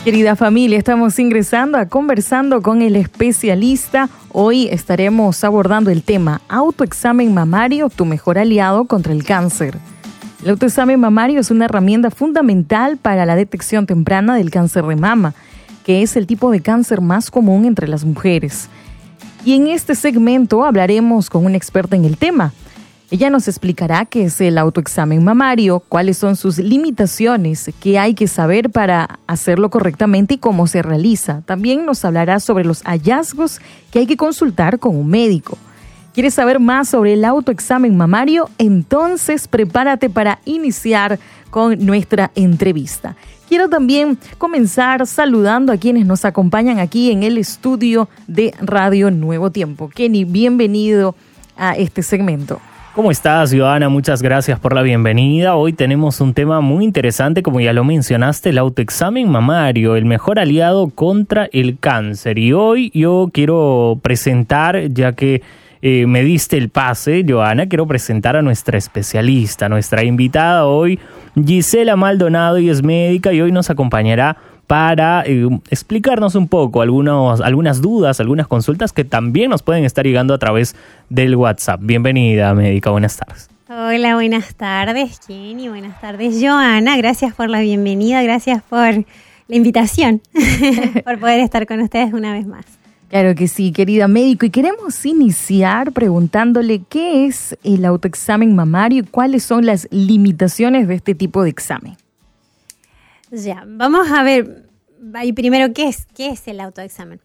Querida familia, estamos ingresando a Conversando con el Especialista. Hoy estaremos abordando el tema autoexamen mamario, tu mejor aliado contra el cáncer. El autoexamen mamario es una herramienta fundamental para la detección temprana del cáncer de mama, que es el tipo de cáncer más común entre las mujeres. Y en este segmento hablaremos con una experta en el tema. Ella nos explicará qué es el autoexamen mamario, cuáles son sus limitaciones, qué hay que saber para hacerlo correctamente y cómo se realiza. También nos hablará sobre los hallazgos que hay que consultar con un médico. ¿Quieres saber más sobre el autoexamen mamario? Entonces prepárate para iniciar con nuestra entrevista. Quiero también comenzar saludando a quienes nos acompañan aquí en el estudio de Radio Nuevo Tiempo. Kenny, bienvenido a este segmento. ¿Cómo estás, Joana? Muchas gracias por la bienvenida. Hoy tenemos un tema muy interesante, como ya lo mencionaste, el autoexamen mamario, el mejor aliado contra el cáncer. Y hoy yo quiero presentar, ya que me diste el pase, Joana, quiero presentar a nuestra especialista, nuestra invitada hoy, Gisela Maldonado, y es médica y hoy nos acompañará para explicarnos un poco algunas dudas, algunas consultas que también nos pueden estar llegando a través del WhatsApp. Bienvenida, médica, buenas tardes. Hola, buenas tardes, Jenny, buenas tardes, Joana. Gracias por la bienvenida, gracias por la invitación, por poder estar con ustedes una vez más. Claro que sí, querida médico, y queremos iniciar preguntándole qué es el autoexamen mamario y cuáles son las limitaciones de este tipo de examen. Ya, vamos a ver ahí primero qué es el autoexamen.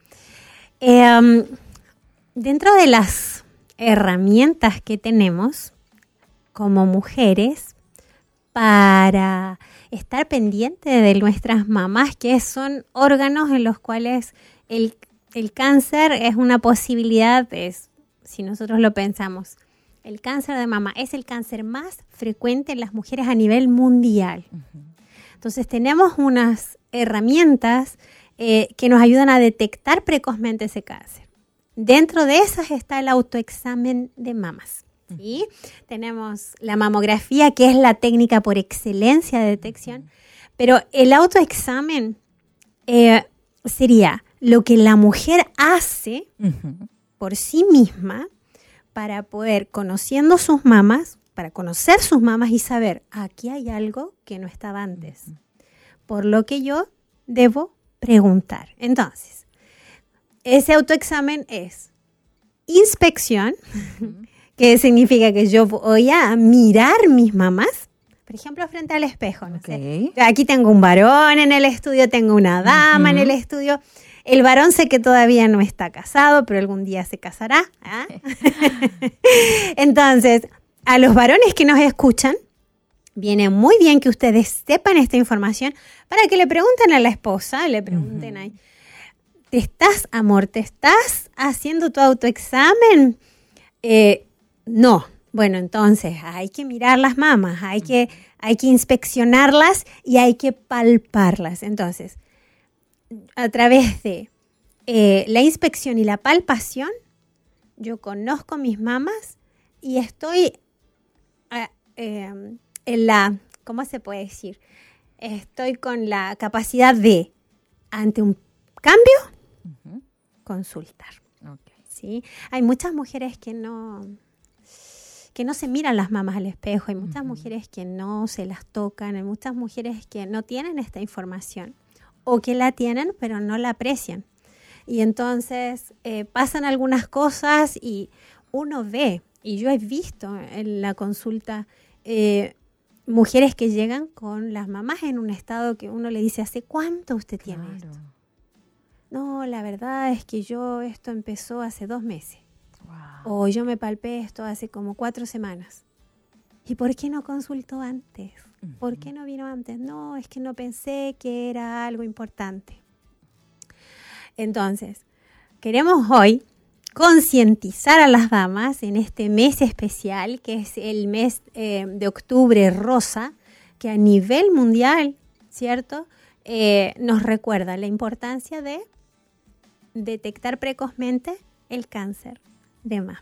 Dentro de las herramientas que tenemos como mujeres para estar pendiente de nuestras mamás, que son órganos en los cuales el cáncer es una posibilidad, si nosotros lo pensamos, el cáncer de mama es el cáncer más frecuente en las mujeres a nivel mundial. Uh-huh. Entonces tenemos unas herramientas que nos ayudan a detectar precozmente ese cáncer. Dentro de esas está el autoexamen de mamas. ¿Sí? Tenemos la mamografía, que es la técnica por excelencia de detección, pero el autoexamen sería lo que la mujer hace por sí misma para poder, conociendo sus mamas, para conocer sus mamas y saber, aquí hay algo que no estaba antes, por lo que yo debo preguntar. Entonces, ese autoexamen es inspección, que significa que yo voy a mirar mis mamas, por ejemplo, frente al espejo. No sé. Aquí tengo un varón en el estudio, tengo una dama en el estudio. El varón sé que todavía no está casado, pero algún día se casará. Entonces, a los varones que nos escuchan, viene muy bien que ustedes sepan esta información para que le pregunten a la esposa, le pregunten ahí, ¿te estás haciendo tu autoexamen? No. Bueno, entonces hay que mirar las mamas, hay que inspeccionarlas y hay que palparlas. Entonces, a través de la inspección y la palpación, yo conozco mis mamas y estoy ¿cómo se puede decir? Estoy con la capacidad de, ante un cambio, consultar. Okay. ¿Sí? Hay muchas mujeres que no se miran las mamas al espejo, hay muchas mujeres que no se las tocan, hay muchas mujeres que no tienen esta información o que la tienen pero no la aprecian. Y entonces pasan algunas cosas y uno ve, y yo he visto en la consulta mujeres que llegan con las mamás en un estado que uno le dice, ¿hace cuánto usted tiene esto? No, la verdad es que esto empezó hace 2 meses. Wow. O yo me palpé esto hace como 4 semanas. ¿Y por qué no consultó antes? ¿Por qué no vino antes? No, es que no pensé que era algo importante. Entonces, queremos hoy concientizar a las damas en este mes especial, que es el mes de octubre rosa, que a nivel mundial, ¿cierto?, nos recuerda la importancia de detectar precozmente el cáncer de mama.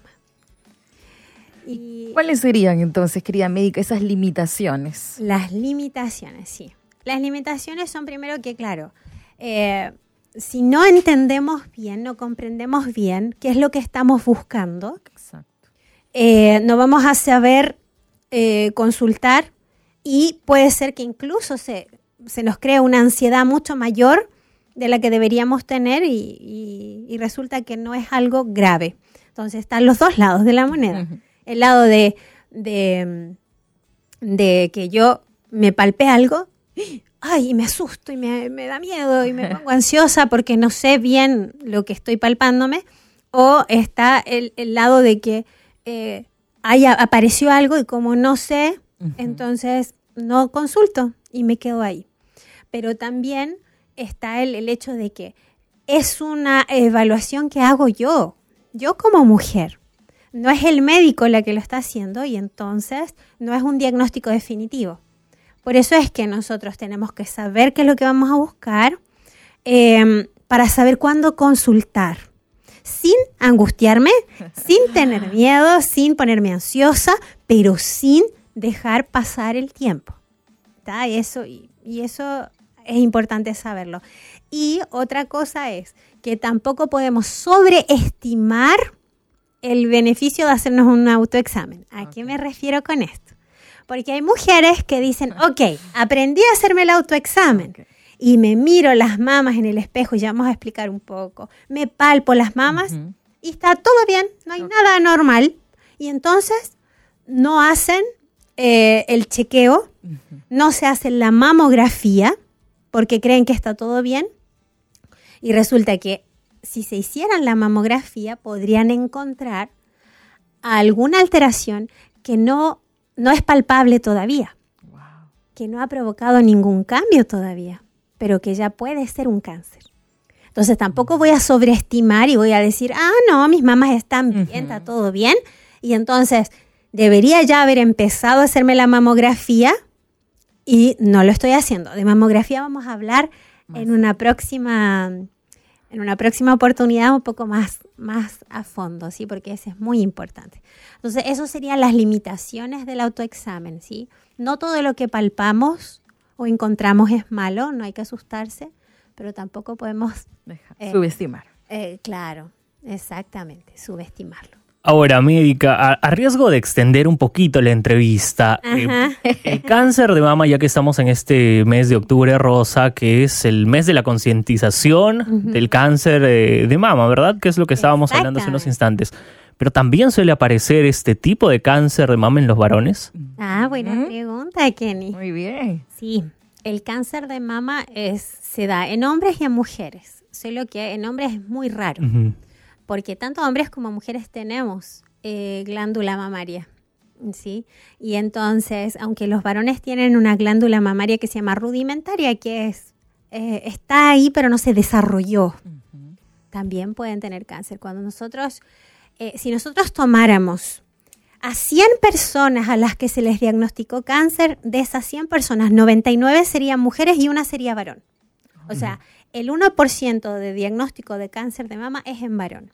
¿Y cuáles serían entonces, querida médica, esas limitaciones? Las limitaciones, sí. Las limitaciones son primero que, claro, si no entendemos bien, no comprendemos bien qué es lo que estamos buscando, Exacto. no vamos a saber consultar y puede ser que incluso se nos cree una ansiedad mucho mayor de la que deberíamos tener y resulta que no es algo grave. Entonces están los dos lados de la moneda. Uh-huh. El lado de que yo me palpé algo, ay, y me asusto y me da miedo y me pongo ansiosa porque no sé bien lo que estoy palpándome. O está el lado de que apareció algo y como no sé, entonces no consulto y me quedo ahí. Pero también está el hecho de que es una evaluación que hago yo como mujer. No es el médico la que lo está haciendo y entonces no es un diagnóstico definitivo. Por eso es que nosotros tenemos que saber qué es lo que vamos a buscar para saber cuándo consultar. Sin angustiarme, sin tener miedo, sin ponerme ansiosa, pero sin dejar pasar el tiempo. ¿Está? Y eso es importante saberlo. Y otra cosa es que tampoco podemos sobreestimar el beneficio de hacernos un autoexamen. ¿A qué me refiero con esto? Porque hay mujeres que dicen, ok, aprendí a hacerme el autoexamen. Okay. Y me miro las mamas en el espejo, y ya vamos a explicar un poco. Me palpo las mamas y está todo bien, no hay nada anormal. Y entonces no hacen el chequeo, no se hace la mamografía porque creen que está todo bien. Y resulta que si se hicieran la mamografía podrían encontrar alguna alteración que no es palpable todavía, que no ha provocado ningún cambio todavía, pero que ya puede ser un cáncer. Entonces tampoco voy a sobreestimar y voy a decir, no, mis mamas están bien, está todo bien, y entonces debería ya haber empezado a hacerme la mamografía y no lo estoy haciendo. De mamografía vamos a hablar en una próxima oportunidad un poco más a fondo, ¿sí? Porque eso es muy importante. Entonces, eso serían las limitaciones del autoexamen, ¿sí? No todo lo que palpamos o encontramos es malo, no hay que asustarse, pero tampoco podemos subestimar. Claro, exactamente, subestimarlo. Ahora, médica, a riesgo de extender un poquito la entrevista, el cáncer de mama, ya que estamos en este mes de octubre rosa, que es el mes de la concientización del cáncer de mama, ¿verdad? Que es lo que estábamos hablando hace unos instantes. Pero también suele aparecer este tipo de cáncer de mama en los varones. Buena pregunta, Kenny. Muy bien. Sí, el cáncer de mama se da en hombres y en mujeres, solo que en hombres es muy raro. Porque tanto hombres como mujeres tenemos glándula mamaria, ¿sí? Y entonces, aunque los varones tienen una glándula mamaria que se llama rudimentaria, que está ahí pero no se desarrolló, también pueden tener cáncer. Cuando si nosotros tomáramos a 100 personas a las que se les diagnosticó cáncer, de esas 100 personas, 99 serían mujeres y una sería varón. O sea, el 1% de diagnóstico de cáncer de mama es en varón.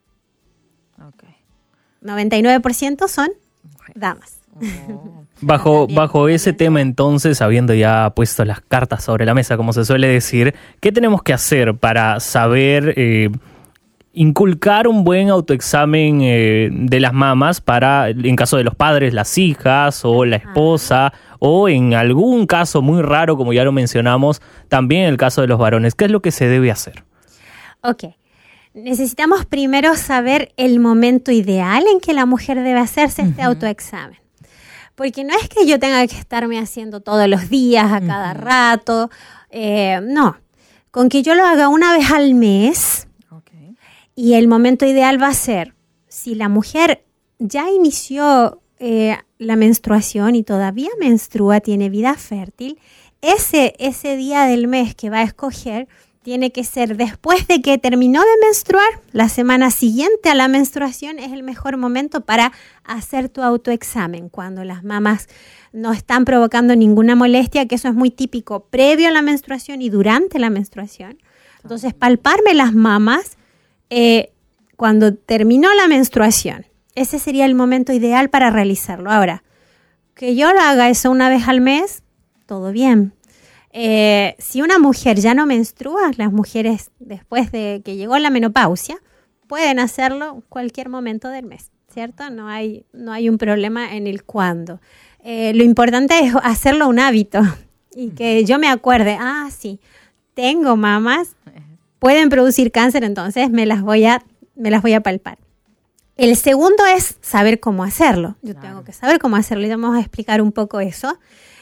99% son damas. Bajo ese tema, entonces, habiendo ya puesto las cartas sobre la mesa, como se suele decir, ¿qué tenemos que hacer para saber inculcar un buen autoexamen de las mamas para, en caso de los padres, las hijas o la esposa, o en algún caso muy raro, como ya lo mencionamos, también el caso de los varones? ¿Qué es lo que se debe hacer? Ok. Necesitamos primero saber el momento ideal en que la mujer debe hacerse este autoexamen. Porque no es que yo tenga que estarme haciendo todos los días, a cada rato. No. Con que yo lo haga una vez al mes. Y el momento ideal va a ser, si la mujer ya inició la menstruación y todavía menstrua, tiene vida fértil, ese día del mes que va a escoger tiene que ser después de que terminó de menstruar. La semana siguiente a la menstruación es el mejor momento para hacer tu autoexamen, cuando las mamas no están provocando ninguna molestia, que eso es muy típico previo a la menstruación y durante la menstruación. Entonces, palparme las mamas cuando terminó la menstruación. Ese sería el momento ideal para realizarlo. Ahora, que yo lo haga eso una vez al mes, todo bien. Si una mujer ya no menstrua, las mujeres después de que llegó la menopausia, pueden hacerlo cualquier momento del mes, ¿cierto? No hay un problema en el cuándo. Lo importante es hacerlo un hábito y que yo me acuerde, sí, tengo mamas, pueden producir cáncer, entonces me las voy a palpar. El segundo es saber cómo hacerlo. Yo tengo que saber cómo hacerlo y vamos a explicar un poco eso.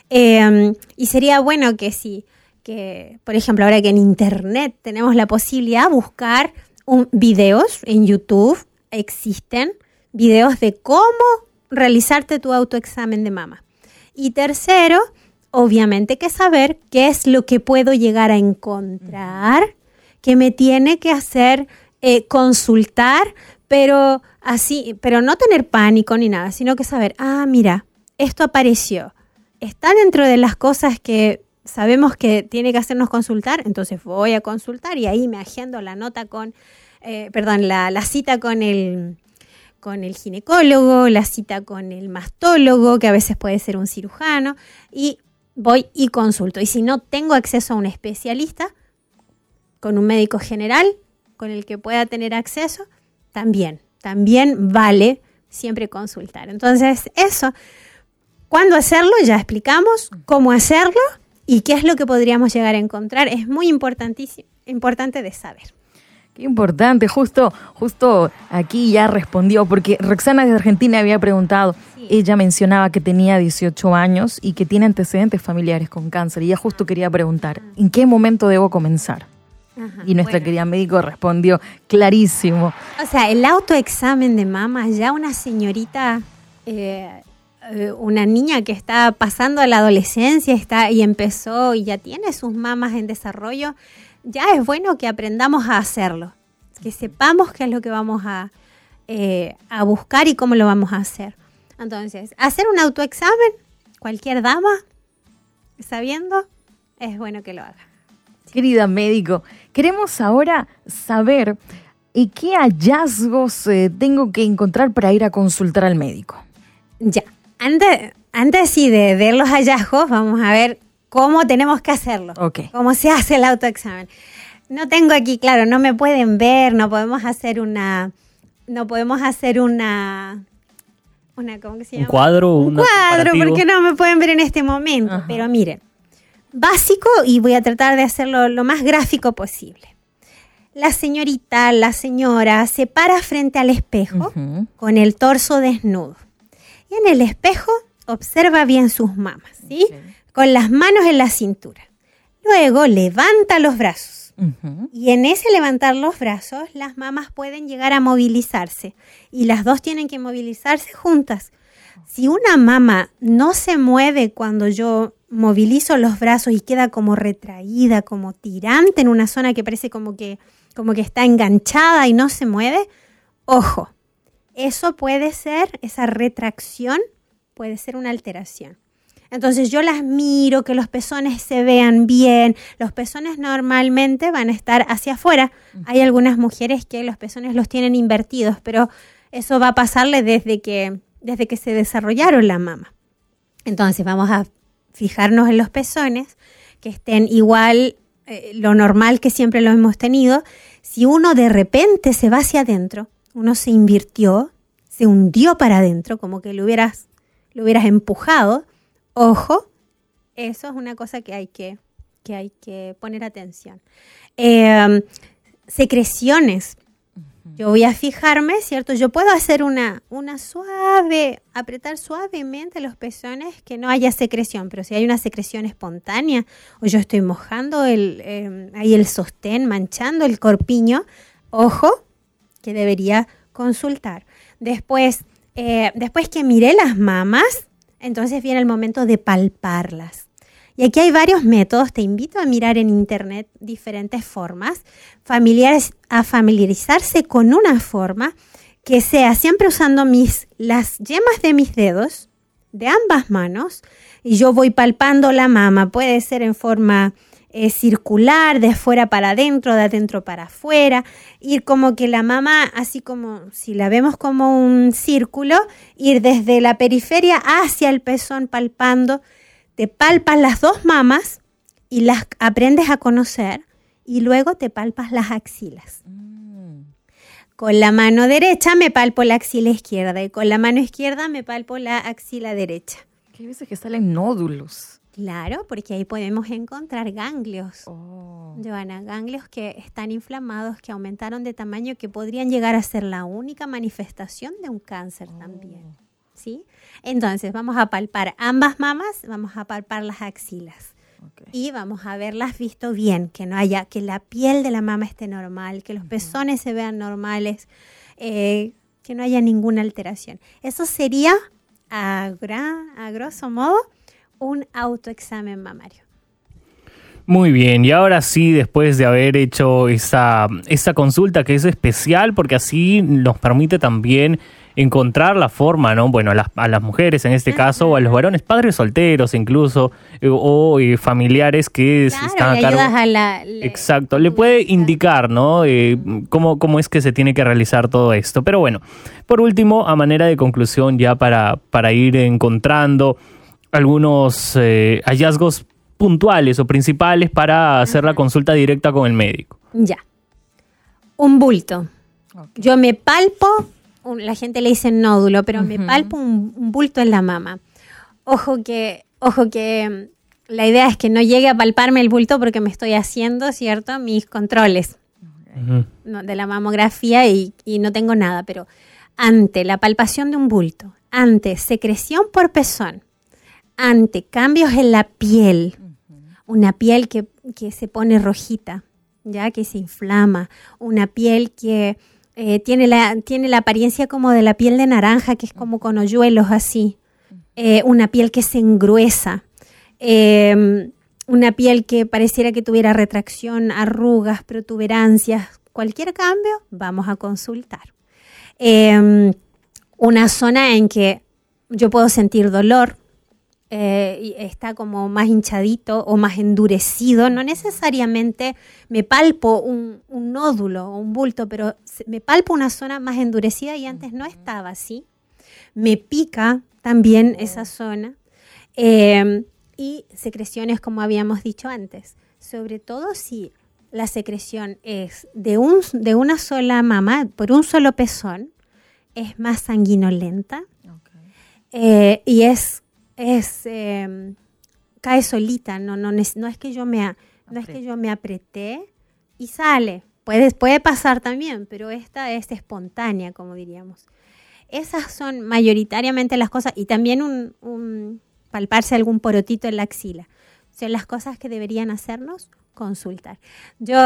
Y sería bueno que por ejemplo, ahora que en internet tenemos la posibilidad de buscar videos en YouTube, existen videos de cómo realizarte tu autoexamen de mama. Y tercero, obviamente que saber qué es lo que puedo llegar a encontrar, que me tiene que hacer consultar, pero no tener pánico ni nada, sino que saber, mira, esto apareció. Está dentro de las cosas que sabemos que tiene que hacernos consultar, entonces voy a consultar y ahí me agendo la nota la cita con el ginecólogo, la cita con el mastólogo, que a veces puede ser un cirujano, y voy y consulto. Y si no tengo acceso a un especialista, con un médico general con el que pueda tener acceso, también vale siempre consultar. Entonces, eso, ¿cuándo hacerlo? Ya explicamos cómo hacerlo y qué es lo que podríamos llegar a encontrar. Es muy importante de saber. Qué importante, justo aquí ya respondió, porque Roxana de Argentina había preguntado, ella mencionaba que tenía 18 años y que tiene antecedentes familiares con cáncer, y ella justo quería preguntar, ¿en qué momento debo comenzar? Y nuestra querida médico respondió clarísimo. O sea, el autoexamen de mama, ya una señorita, una niña que está pasando a la adolescencia y empezó y ya tiene sus mamas en desarrollo, ya es bueno que aprendamos a hacerlo, que sepamos qué es lo que vamos a buscar y cómo lo vamos a hacer. Entonces, hacer un autoexamen, cualquier dama, sabiendo, es bueno que lo haga. Querida médico, queremos ahora saber qué hallazgos tengo que encontrar para ir a consultar al médico. Ya, antes sí de ver los hallazgos, vamos a ver cómo tenemos que hacerlo. Okay. Cómo se hace el autoexamen. No tengo aquí, claro, no me pueden ver, no podemos hacer una ¿cómo que se llama? Un cuadro, porque no me pueden ver en este momento. Ajá. Pero miren, básico, y voy a tratar de hacerlo lo más gráfico posible. La señora se para frente al espejo con el torso desnudo. Y en el espejo observa bien sus mamas, ¿sí? Okay. Con las manos en la cintura. Luego levanta los brazos. Y en ese levantar los brazos, las mamas pueden llegar a movilizarse. Y las dos tienen que movilizarse juntas. Si una mama no se mueve cuando yo movilizo los brazos y queda como retraída, como tirante en una zona que parece como que está enganchada y no se mueve, ojo, eso puede ser, esa retracción puede ser una alteración. Entonces yo las miro, que los pezones se vean bien. Los pezones normalmente van a estar hacia afuera. Hay algunas mujeres que los pezones los tienen invertidos, pero eso va a pasarle desde que se desarrollaron la mama. Entonces vamos a fijarnos en los pezones, que estén igual, lo normal que siempre lo hemos tenido. Si uno de repente se va hacia adentro, uno se invirtió, se hundió para adentro, como que lo hubieras empujado, ojo, eso es una cosa que hay que poner atención. Secreciones. Yo voy a fijarme, ¿cierto? Yo puedo hacer una suave, apretar suavemente los pezones, que no haya secreción, pero si hay una secreción espontánea, o yo estoy mojando ahí el sostén, manchando el corpiño, ojo, que debería consultar. Después que miré las mamas, entonces viene el momento de palparlas. Y aquí hay varios métodos, te invito a mirar en internet diferentes formas, a familiarizarse con una forma que sea siempre usando las yemas de mis dedos, de ambas manos, y yo voy palpando la mama, puede ser en forma circular, de fuera para adentro, de adentro para afuera, ir como que la mama, así como si la vemos como un círculo, ir desde la periferia hacia el pezón palpando. Te palpas las dos mamas y las aprendes a conocer y luego te palpas las axilas. Con la mano derecha me palpo la axila izquierda y con la mano izquierda me palpo la axila derecha. Que hay veces que salen nódulos. Claro, porque ahí podemos encontrar ganglios. Oh. Joana, ganglios que están inflamados, que aumentaron de tamaño, que podrían llegar a ser la única manifestación de un cáncer también. ¿Sí? Entonces, vamos a palpar ambas mamas, vamos a palpar las axilas. Okay. Y vamos a verlas visto bien, que no haya, que la piel de la mama esté normal, que los pezones se vean normales, que no haya ninguna alteración. Eso sería, a grosso modo, un autoexamen mamario. Muy bien, y ahora sí, después de haber hecho esa consulta que es especial, porque así nos permite también encontrar la forma, ¿no? Bueno, a las mujeres en este caso, o a los varones, padres solteros incluso, o familiares que están a cargo. Exacto, le puede indicar, ¿no? Cómo es que se tiene que realizar todo esto. Pero bueno, por último, a manera de conclusión, ya para ir encontrando algunos hallazgos puntuales o principales para hacer la consulta directa con el médico. Ya. Un bulto. Okay. Yo me palpo, la gente le dice nódulo, pero me palpo un bulto en la mama. Ojo que la idea es que no llegue a palparme el bulto porque me estoy haciendo, ¿cierto?, mis controles de la mamografía y no tengo nada. Pero ante la palpación de un bulto, ante secreción por pezón, ante cambios en la piel, una piel que se pone rojita, ya que se inflama, una piel que tiene la apariencia como de la piel de naranja, que es como con hoyuelos así, una piel que se engruesa, una piel que pareciera que tuviera retracción, arrugas, protuberancias, cualquier cambio, vamos a consultar. Una zona en que yo puedo sentir dolor, y está como más hinchadito o más endurecido, no necesariamente me palpo un nódulo o un bulto, pero me palpo una zona más endurecida y antes no estaba así. Me pica también esa zona y secreciones como habíamos dicho antes, sobre todo si la secreción es de una sola mama, por un solo pezón, es más sanguinolenta. Okay. Y cae solita, no es que yo me apreté y sale. Puede pasar también, pero esta es espontánea, como diríamos. Esas son mayoritariamente las cosas, y también un palparse algún porotito en la axila. Son las cosas que deberían hacernos consultar. Yo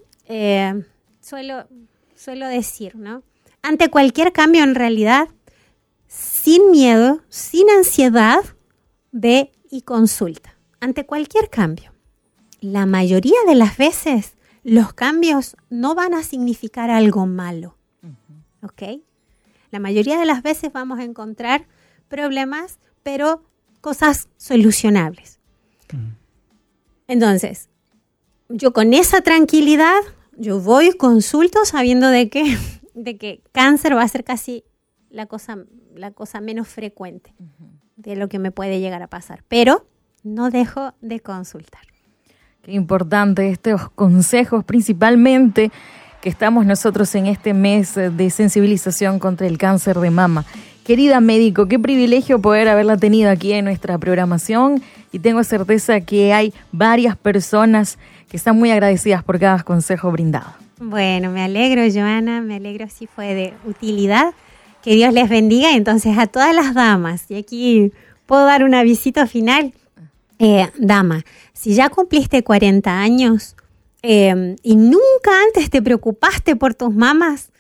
suelo decir, ¿no? Ante cualquier cambio, en realidad, sin miedo, sin ansiedad, ve y consulta. Ante cualquier cambio. La mayoría de las veces, los cambios no van a significar algo malo. ¿Ok? La mayoría de las veces vamos a encontrar problemas, pero cosas solucionables. Entonces, yo con esa tranquilidad, yo voy y consulto sabiendo de que cáncer va a ser casi la cosa menos frecuente de lo que me puede llegar a pasar. Pero no dejo de consultar. Qué importante estos consejos, principalmente que estamos nosotros en este mes de sensibilización contra el cáncer de mama. Querida médico, qué privilegio poder haberla tenido aquí en nuestra programación, y tengo certeza que hay varias personas que están muy agradecidas por cada consejo brindado. Bueno, me alegro, Joana, me alegro si fue de utilidad. Que Dios les bendiga. Entonces, a todas las damas, y aquí puedo dar un avisito final. Dama, si ya cumpliste 40 años y nunca antes te preocupaste por tus mamas,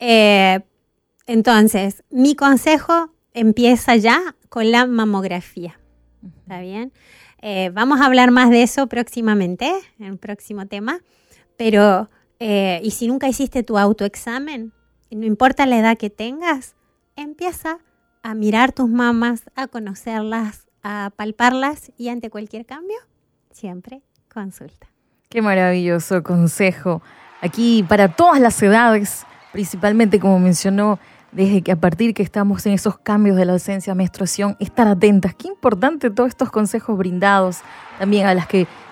entonces mi consejo empieza ya con la mamografía. ¿Está bien? Vamos a hablar más de eso próximamente, en el próximo tema. Pero, y si nunca hiciste tu autoexamen, no importa la edad que tengas, empieza a mirar tus mamas, a conocerlas, a palparlas, y ante cualquier cambio, siempre consulta. Qué maravilloso consejo. Aquí para todas las edades, principalmente como mencionó, desde que a partir que estamos en esos cambios de la ausencia de menstruación, estar atentas. Qué importante todos estos consejos brindados también a las que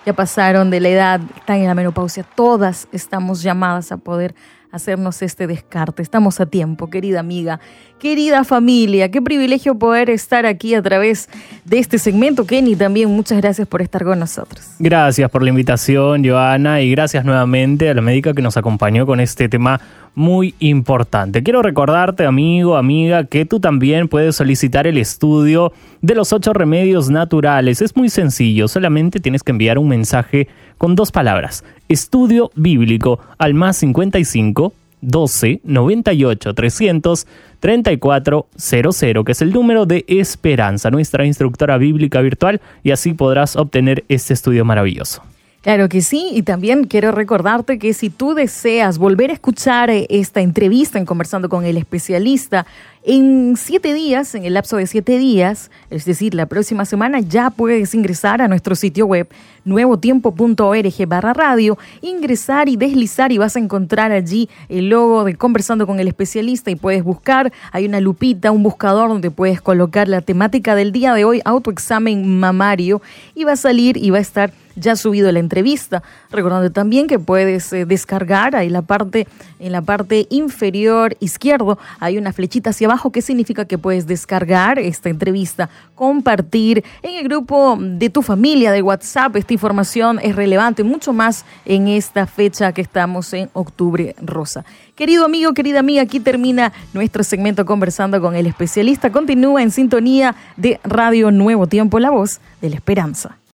ya pasaron de la edad, están en la menopausia, todas estamos llamadas a poder hacernos este descarte. Estamos a tiempo, querida amiga, querida familia. Qué privilegio poder estar aquí a través de este segmento. Kenny, también muchas gracias por estar con nosotros. Gracias por la invitación, Joana, y gracias nuevamente a la médica que nos acompañó con este tema muy importante. Quiero recordarte, amigo, amiga, que tú también puedes solicitar el estudio de los 8 remedios naturales. Es muy sencillo, solamente tienes que enviar un mensaje con 2 palabras. Estudio bíblico al +55 12 98 300 34 00, que es el número de Esperanza, nuestra instructora bíblica virtual, y así podrás obtener este estudio maravilloso. Claro que sí, y también quiero recordarte que si tú deseas volver a escuchar esta entrevista en Conversando con el Especialista, en 7 días, en el lapso de 7 días, es decir, la próxima semana, ya puedes ingresar a nuestro sitio web nuevotiempo.org/radio, ingresar y deslizar y vas a encontrar allí el logo de Conversando con el Especialista y puedes buscar, hay una lupita, un buscador donde puedes colocar la temática del día de hoy, autoexamen mamario, y va a salir y va a estar ya subido la entrevista. Recordando también que puedes descargar ahí en la parte inferior izquierdo, hay una flechita hacia abajo que significa que puedes descargar esta entrevista, compartir en el grupo de tu familia de WhatsApp. Esta información es relevante, mucho más en esta fecha que estamos en Octubre Rosa. Querido amigo, querida amiga, aquí termina nuestro segmento Conversando con el Especialista. Continúa en sintonía de Radio Nuevo Tiempo, la voz de la esperanza.